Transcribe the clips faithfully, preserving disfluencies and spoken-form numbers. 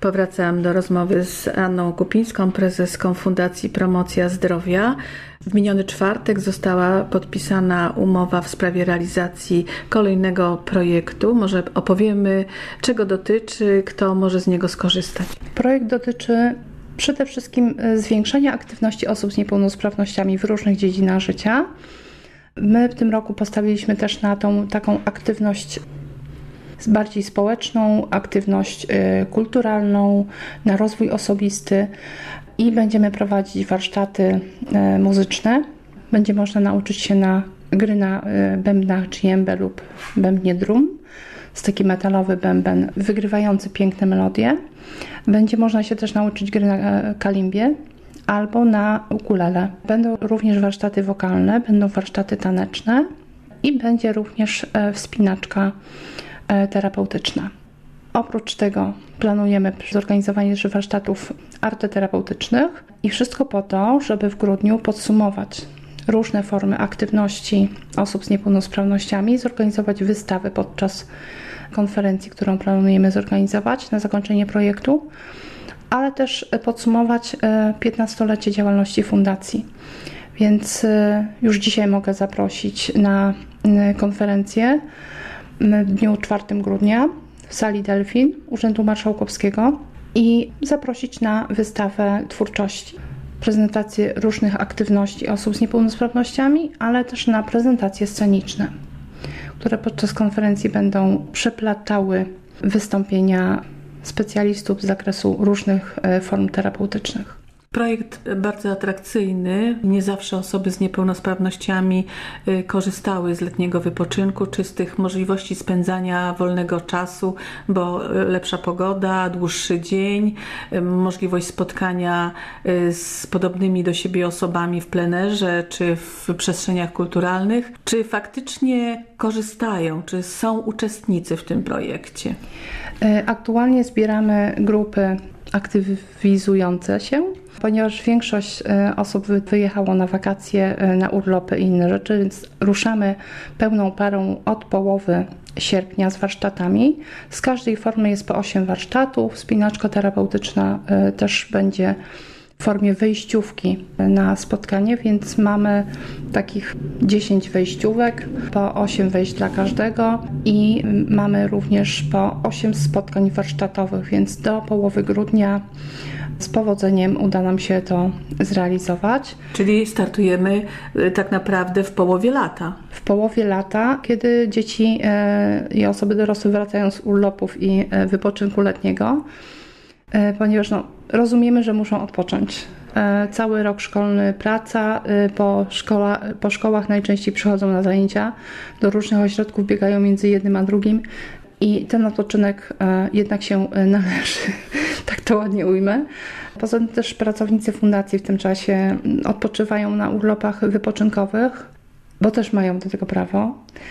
Powracam do rozmowy z Anną Kupińską, prezeską Fundacji Promocja Zdrowia. W miniony czwartek została podpisana umowa w sprawie realizacji kolejnego projektu. Może opowiemy, czego dotyczy, kto może z niego skorzystać. Projekt dotyczy przede wszystkim zwiększenia aktywności osób z niepełnosprawnościami w różnych dziedzinach życia. My w tym roku postawiliśmy też na tą taką aktywność bardziej społeczną, aktywność kulturalną, na rozwój osobisty i będziemy prowadzić warsztaty muzyczne. Będzie można nauczyć się na gry na bębnach dżiembę lub bębnie drum. Jest taki metalowy bęben wygrywający piękne melodie. Będzie można się też nauczyć gry na kalimbie albo na ukulele. Będą również warsztaty wokalne, będą warsztaty taneczne i będzie również wspinaczka terapeutyczna. Oprócz tego planujemy zorganizowanie też warsztatów arteterapeutycznych i wszystko po to, żeby w grudniu podsumować różne formy aktywności osób z niepełnosprawnościami i zorganizować wystawę podczas konferencji, którą planujemy zorganizować na zakończenie projektu, ale też podsumować piętnastolecie działalności fundacji. Więc już dzisiaj mogę zaprosić na konferencję w dniu czwartego grudnia w sali Delfin Urzędu Marszałkowskiego i zaprosić na wystawę twórczości, prezentację różnych aktywności osób z niepełnosprawnościami, ale też na prezentacje sceniczne, które podczas konferencji będą przeplatały wystąpienia specjalistów z zakresu różnych form terapeutycznych. Projekt bardzo atrakcyjny. Nie zawsze osoby z niepełnosprawnościami korzystały z letniego wypoczynku czy z tych możliwości spędzania wolnego czasu, bo lepsza pogoda, dłuższy dzień, możliwość spotkania z podobnymi do siebie osobami w plenerze czy w przestrzeniach kulturalnych. Czy faktycznie korzystają, czy są uczestnicy w tym projekcie? Aktualnie zbieramy grupy aktywizujące się, ponieważ większość osób wyjechało na wakacje, na urlopy i inne rzeczy, więc ruszamy pełną parą od połowy sierpnia z warsztatami. Z każdej formy jest po osiem warsztatów. Wspinaczka terapeutyczna też będzie w formie wejściówki na spotkanie, więc mamy takich dziesięć wejściówek, po osiem wejść dla każdego i mamy również po osiem spotkań warsztatowych, więc do połowy grudnia z powodzeniem uda nam się to zrealizować. Czyli startujemy tak naprawdę w połowie lata. W połowie lata, kiedy dzieci i osoby dorosłe wracają z urlopów i wypoczynku letniego, ponieważ no, rozumiemy, że muszą odpocząć. Cały rok szkolny, praca, po, szkoła, po szkołach najczęściej przychodzą na zajęcia, do różnych ośrodków biegają między jednym a drugim i ten odpoczynek jednak się należy, tak to ładnie ujmę. Poza tym też pracownicy fundacji w tym czasie odpoczywają na urlopach wypoczynkowych, bo też mają do tego prawo.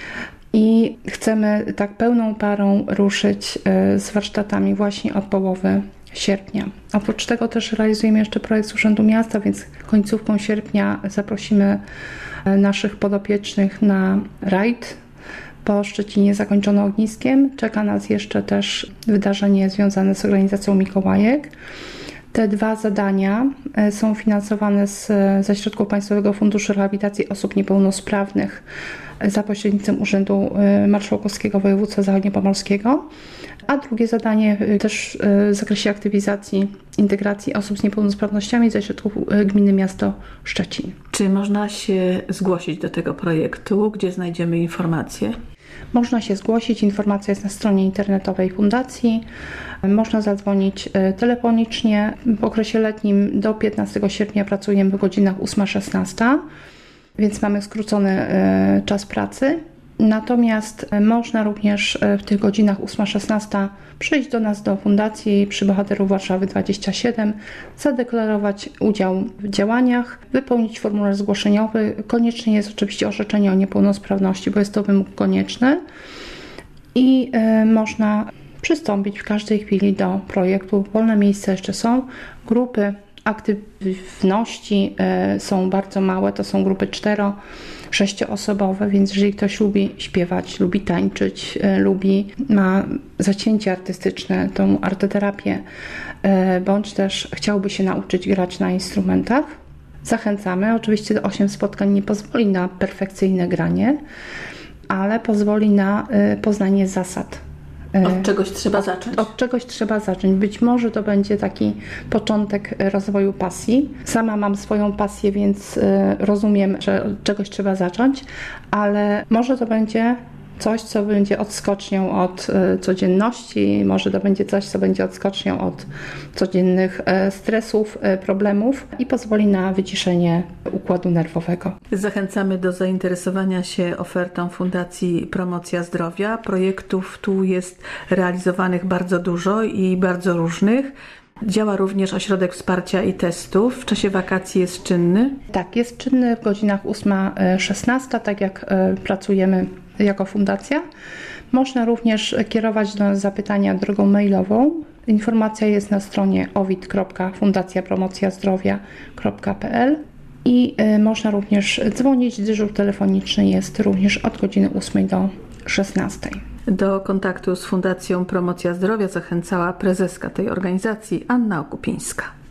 I chcemy tak pełną parą ruszyć z warsztatami właśnie od połowy sierpnia. Oprócz tego też realizujemy jeszcze projekt z Urzędu Miasta, więc końcówką sierpnia zaprosimy naszych podopiecznych na rajd po Szczecinie zakończony ogniskiem. Czeka nas jeszcze też wydarzenie związane z organizacją Mikołajek. Te dwa zadania są finansowane z, ze środków Państwowego Funduszu Rehabilitacji Osób Niepełnosprawnych za pośrednictwem Urzędu Marszałkowskiego Województwa Zachodniopomorskiego, a drugie zadanie też w zakresie aktywizacji, integracji osób z niepełnosprawnościami ze środków Gminy Miasto Szczecin. Czy można się zgłosić do tego projektu? Gdzie znajdziemy informacje? Można się zgłosić, informacja jest na stronie internetowej Fundacji. Można zadzwonić telefonicznie. W okresie letnim do piętnastego sierpnia pracujemy w godzinach ósma szesnaście, więc mamy skrócony czas pracy. Natomiast można również w tych godzinach ósma szesnaście przyjść do nas do Fundacji przy Bohaterów Warszawy dwadzieścia siedem, zadeklarować udział w działaniach, wypełnić formularz zgłoszeniowy. Koniecznie jest oczywiście orzeczenie o niepełnosprawności, bo jest to wymóg konieczny i y, można przystąpić w każdej chwili do projektu. Wolne miejsca jeszcze są. Grupy Aktywności są bardzo małe, to są grupy cztero, sześcioosobowe, więc jeżeli ktoś lubi śpiewać, lubi tańczyć, lubi, ma zacięcie artystyczne, tą arteterapię, bądź też chciałby się nauczyć grać na instrumentach, zachęcamy. Oczywiście osiem spotkań nie pozwoli na perfekcyjne granie, ale pozwoli na poznanie zasad. Od czegoś trzeba zacząć. Od czegoś trzeba zacząć. Być może to będzie taki początek rozwoju pasji. Sama mam swoją pasję, więc rozumiem, że od czegoś trzeba zacząć, ale może to będzie coś, co będzie odskocznią od codzienności, może to będzie coś, co będzie odskocznią od codziennych stresów, problemów i pozwoli na wyciszenie układu nerwowego. Zachęcamy do zainteresowania się ofertą Fundacji Promocja Zdrowia. Projektów tu jest realizowanych bardzo dużo i bardzo różnych. Działa również ośrodek wsparcia i testów. W czasie wakacji jest czynny? Tak, jest czynny w godzinach ósma szesnasta, tak jak pracujemy jako fundacja. Można również kierować do nas zapytania drogą mailową. Informacja jest na stronie owid kropka fundacja promocja zdrowia kropka p l i można również dzwonić. Dyżur telefoniczny jest również od godziny ósmej do szesnastej. Do kontaktu z Fundacją Promocja Zdrowia zachęcała prezeska tej organizacji Anna Okupińska.